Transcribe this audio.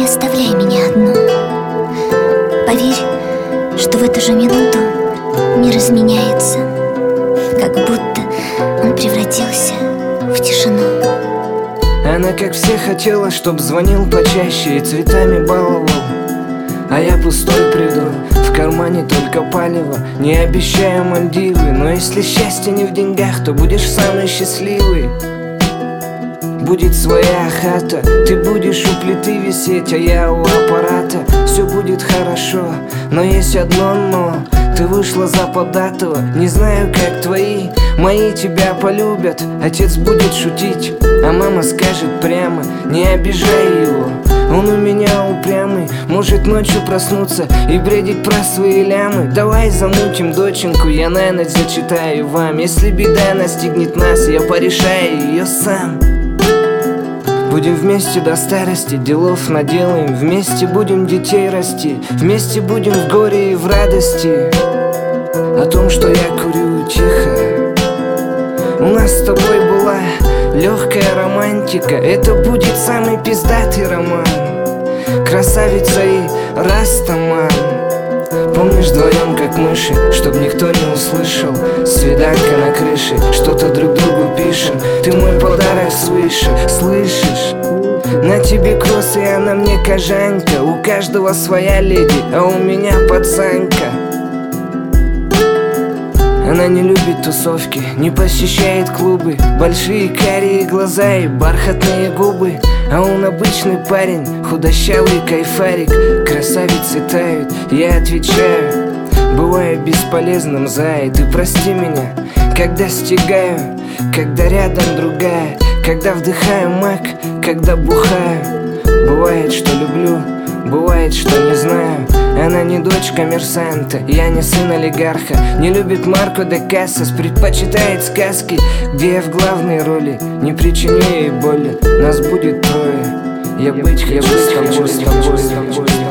оставляй меня одну. Поверь, что в эту же минуту мир изменяется, как будто он превратился в тишину. Она, как все, хотела, чтоб звонил почаще и цветами баловал. А я пустой приду, в кармане только палево. Не обещаю Мальдивы, но если счастье не в деньгах, то будешь самый счастливый. Будет своя хата, ты будешь у плиты висеть, а я у аппарата. Все будет хорошо, но есть одно но. Ты вышла за податого, не знаю, как твои. Мои тебя полюбят, отец будет шутить, а мама скажет прямо: не обижай его, он у меня упрямый. Может ночью проснуться и бредить про свои лямы. Давай замутим доченьку, я на ночь зачитаю вам. Если беда настигнет нас, я порешаю ее сам. Будем вместе до старости, делов наделаем. Вместе будем детей расти, вместе будем в горе и в радости. О том, что я курю тихо, у нас с тобой была легкая романтика. Это будет самый пиздатый роман. Красавица и растаман. Помнишь, вдвоем как мыши, чтоб никто не услышал. Свиданка на крыше, что-то друг другу пишем. Ты мой подарок свыше, слышишь? На тебе кросс, и она мне кожанка. У каждого своя леди, а у меня пацанка. Она не любит тусовки, не посещает клубы. Большие карие глаза и бархатные губы. А он обычный парень, худощавый кайфарик. Красавицы тают, я отвечаю: бываю бесполезным, зая. Ты прости меня, когда стигаю, когда рядом другая, когда вдыхаю мак, когда бухаю. Бывает, что люблю, бывает, что не знаю. Она не дочь коммерсанта, я не сын олигарха. Не любит Марко де Кассас, предпочитает сказки, где я в главной роли. Не причиню ей боли, нас будет трое. Я быть хочу с тобой.